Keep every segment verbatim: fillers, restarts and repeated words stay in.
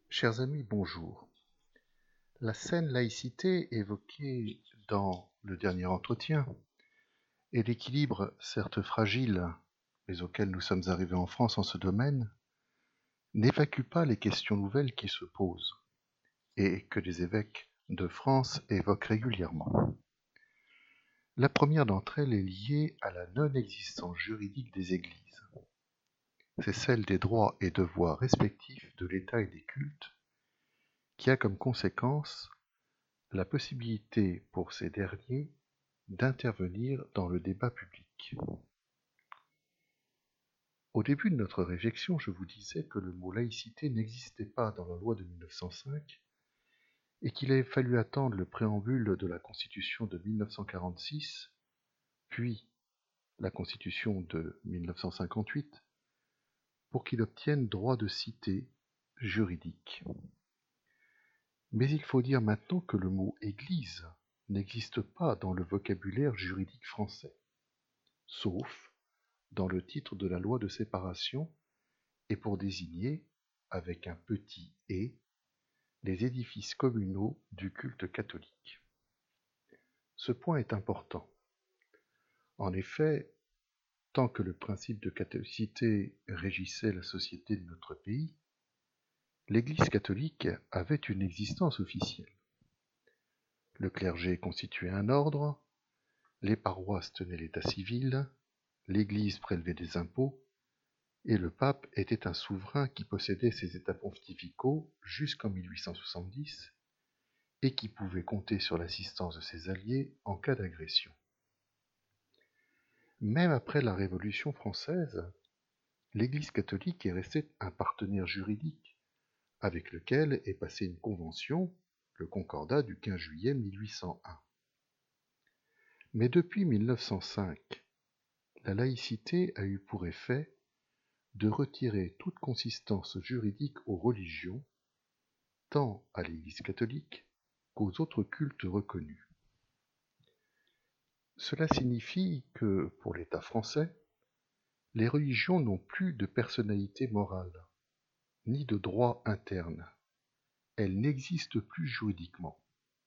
Chers amis, bonjour. La saine laïcité évoquée dans le dernier entretien et l'équilibre certes fragile, mais auquel nous sommes arrivés en France en ce domaine, n'évacuent pas les questions nouvelles qui se posent et que les évêques de France évoquent régulièrement. La première d'entre elles est liée à la non-existence juridique des églises. C'est celle des droits et devoirs respectifs de l'État et des cultes, qui a comme conséquence la possibilité pour ces derniers d'intervenir dans le débat public. Au début de notre réflexion, je vous disais que le mot laïcité n'existait pas dans la loi de mille neuf cent cinq et qu'il avait fallu attendre le préambule de la Constitution de mille neuf cent quarante-six, puis la Constitution de mille neuf cent cinquante-huit, pour qu'il obtienne droit de cité juridique. Mais il faut dire maintenant que le mot Église n'existe pas dans le vocabulaire juridique français, sauf dans le titre de la loi de séparation et pour désigner, avec un petit « et », les édifices communaux du culte catholique. Ce point est important. En effet, tant que le principe de catholicité régissait la société de notre pays, l'Église catholique avait une existence officielle. Le clergé constituait un ordre, les paroisses tenaient l'état civil, l'Église prélevait des impôts, et le pape était un souverain qui possédait ses états pontificaux jusqu'en mille huit cent soixante-dix et qui pouvait compter sur l'assistance de ses alliés en cas d'agression. Même après la Révolution française, l'Église catholique est restée un partenaire juridique avec lequel est passée une convention, le Concordat du quinze juillet mille huit cent un. Mais depuis mille neuf cent cinq, la laïcité a eu pour effet de retirer toute consistance juridique aux religions, tant à l'Église catholique qu'aux autres cultes reconnus. Cela signifie que, pour l'État français, les religions n'ont plus de personnalité morale, ni de droit interne. Elles n'existent plus juridiquement.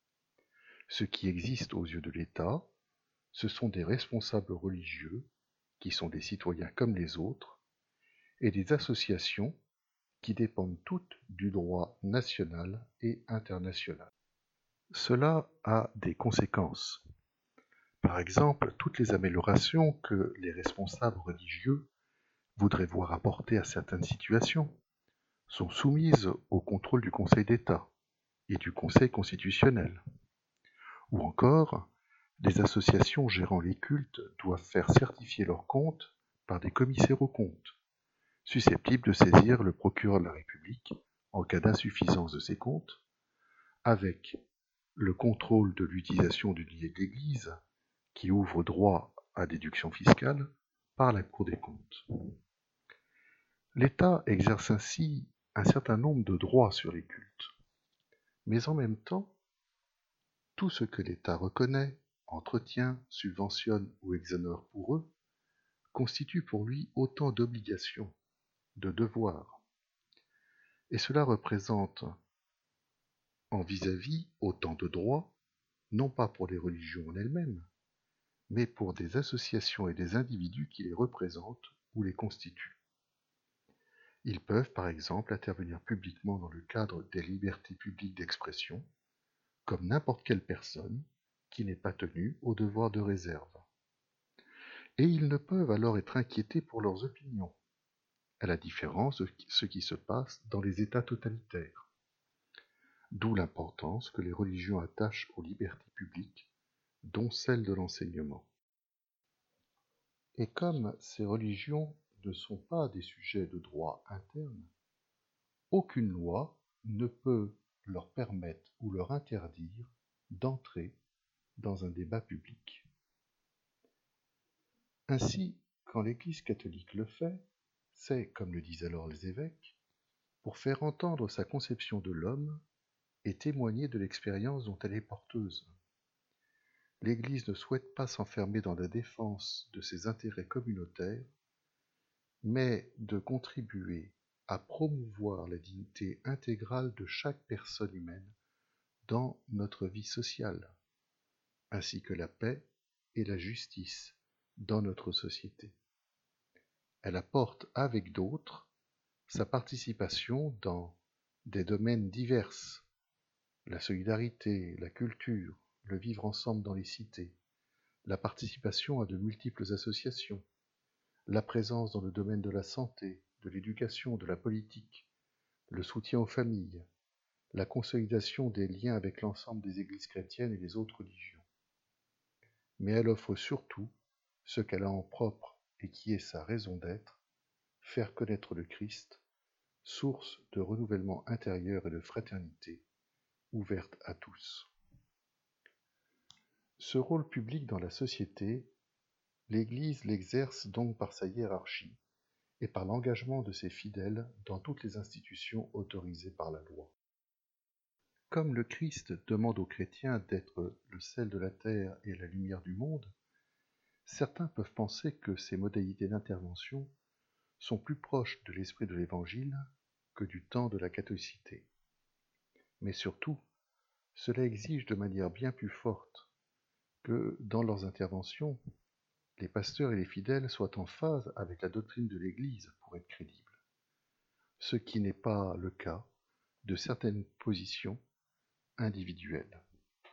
Ce qui existe aux yeux de l'État, ce sont des responsables religieux, qui sont des citoyens comme les autres, et des associations qui dépendent toutes du droit national et international. Cela a des conséquences. Par exemple, toutes les améliorations que les responsables religieux voudraient voir apporter à certaines situations sont soumises au contrôle du Conseil d'État et du Conseil constitutionnel. Ou encore, les associations gérant les cultes doivent faire certifier leurs comptes par des commissaires aux comptes, susceptibles de saisir le procureur de la République en cas d'insuffisance de ces comptes, avec le contrôle de l'utilisation du billet de l'Église, qui ouvre droit à déduction fiscale, par la Cour des comptes. L'État exerce ainsi un certain nombre de droits sur les cultes, mais en même temps, tout ce que l'État reconnaît, entretient, subventionne ou exonère pour eux, constitue pour lui autant d'obligations, de devoirs, et cela représente en vis-à-vis autant de droits, non pas pour les religions en elles-mêmes, mais pour des associations et des individus qui les représentent ou les constituent. Ils peuvent par exemple intervenir publiquement dans le cadre des libertés publiques d'expression, comme n'importe quelle personne qui n'est pas tenue au devoir de réserve. Et ils ne peuvent alors être inquiétés pour leurs opinions, à la différence de ce qui se passe dans les États totalitaires. D'où l'importance que les religions attachent aux libertés publiques, dont celle de l'enseignement. Et comme ces religions ne sont pas des sujets de droit interne, aucune loi ne peut leur permettre ou leur interdire d'entrer dans un débat public. Ainsi, quand l'Église catholique le fait, c'est, comme le disent alors les évêques, pour faire entendre sa conception de l'homme et témoigner de l'expérience dont elle est porteuse. L'Église ne souhaite pas s'enfermer dans la défense de ses intérêts communautaires, mais de contribuer à promouvoir la dignité intégrale de chaque personne humaine dans notre vie sociale, ainsi que la paix et la justice dans notre société. Elle apporte avec d'autres sa participation dans des domaines divers, la solidarité, la culture, le vivre ensemble dans les cités, la participation à de multiples associations, la présence dans le domaine de la santé, de l'éducation, de la politique, le soutien aux familles, la consolidation des liens avec l'ensemble des églises chrétiennes et les autres religions. Mais elle offre surtout ce qu'elle a en propre et qui est sa raison d'être, faire connaître le Christ, source de renouvellement intérieur et de fraternité, ouverte à tous. Ce rôle public dans la société, l'Église l'exerce donc par sa hiérarchie et par l'engagement de ses fidèles dans toutes les institutions autorisées par la loi. Comme le Christ demande aux chrétiens d'être le sel de la terre et la lumière du monde, certains peuvent penser que ces modalités d'intervention sont plus proches de l'esprit de l'Évangile que du temps de la catholicité. Mais surtout, cela exige de manière bien plus forte que, dans leurs interventions, les pasteurs et les fidèles soient en phase avec la doctrine de l'Église pour être crédibles, ce qui n'est pas le cas de certaines positions individuelles.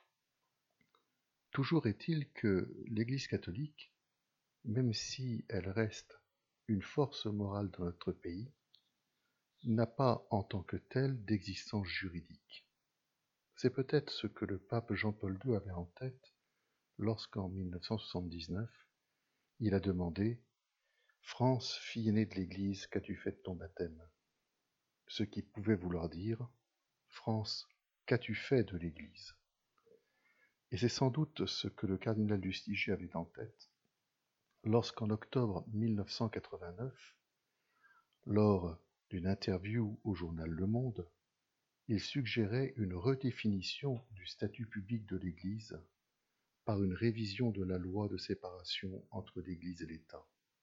Toujours est-il que l'Église catholique, même si elle reste une force morale dans notre pays, n'a pas en tant que telle d'existence juridique. C'est peut-être ce que le pape Jean-Paul deux avait en tête lorsqu'en mille neuf cent soixante-dix-neuf, il a demandé « France, fille aînée de l'Église, qu'as-tu fait de ton baptême ?» Ce qui pouvait vouloir dire « France, qu'as-tu fait de l'Église ?» Et c'est sans doute ce que le cardinal Lustiger avait en tête lorsqu'en octobre mille neuf cent quatre-vingt-neuf, lors d'une interview au journal Le Monde, il suggérait une redéfinition du statut public de l'Église par une révision de la loi de séparation entre l'Église et l'État.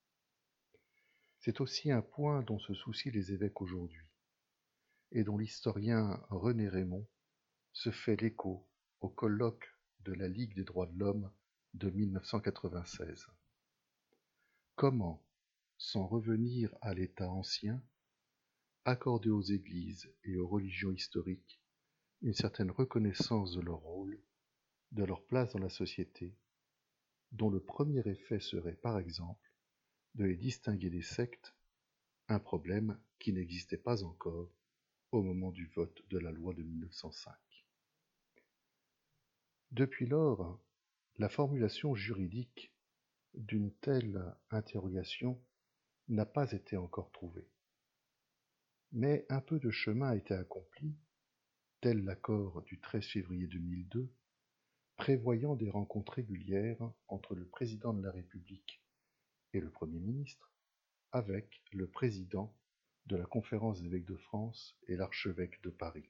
C'est aussi un point dont se soucient les évêques aujourd'hui, et dont l'historien René Raymond se fait l'écho au colloque de la Ligue des droits de l'homme de mille neuf cent quatre-vingt-seize. Comment, sans revenir à l'État ancien, accorder aux églises et aux religions historiques une certaine reconnaissance de leur rôle, de leur place dans la société, dont le premier effet serait, par exemple, de les distinguer des sectes, un problème qui n'existait pas encore au moment du vote de la loi de mille neuf cent cinq. Depuis lors, la formulation juridique d'une telle interrogation n'a pas été encore trouvée. Mais un peu de chemin a été accompli, tel l'accord du treize février deux mille deux, prévoyant des rencontres régulières entre le président de la République et le Premier ministre, avec le président de la Conférence des évêques de France et l'archevêque de Paris.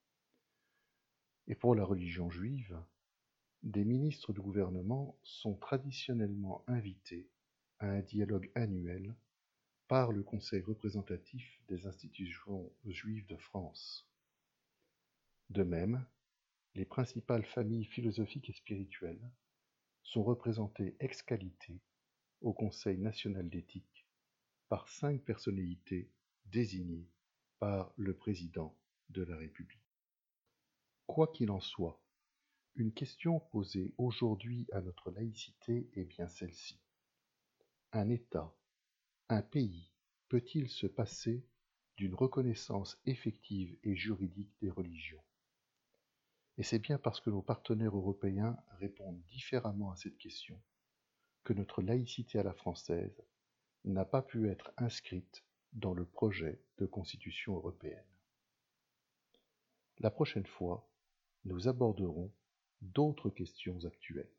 Et pour la religion juive, des ministres du gouvernement sont traditionnellement invités à un dialogue annuel par le Conseil représentatif des institutions juives de France. De même, les principales familles philosophiques et spirituelles sont représentées ex qualité au Conseil national d'éthique par cinq personnalités désignées par le président de la République. Quoi qu'il en soit, une question posée aujourd'hui à notre laïcité est bien celle-ci. Un État, un pays, peut-il se passer d'une reconnaissance effective et juridique des religions? Et c'est bien parce que nos partenaires européens répondent différemment à cette question que notre laïcité à la française n'a pas pu être inscrite dans le projet de constitution européenne. La prochaine fois, nous aborderons d'autres questions actuelles.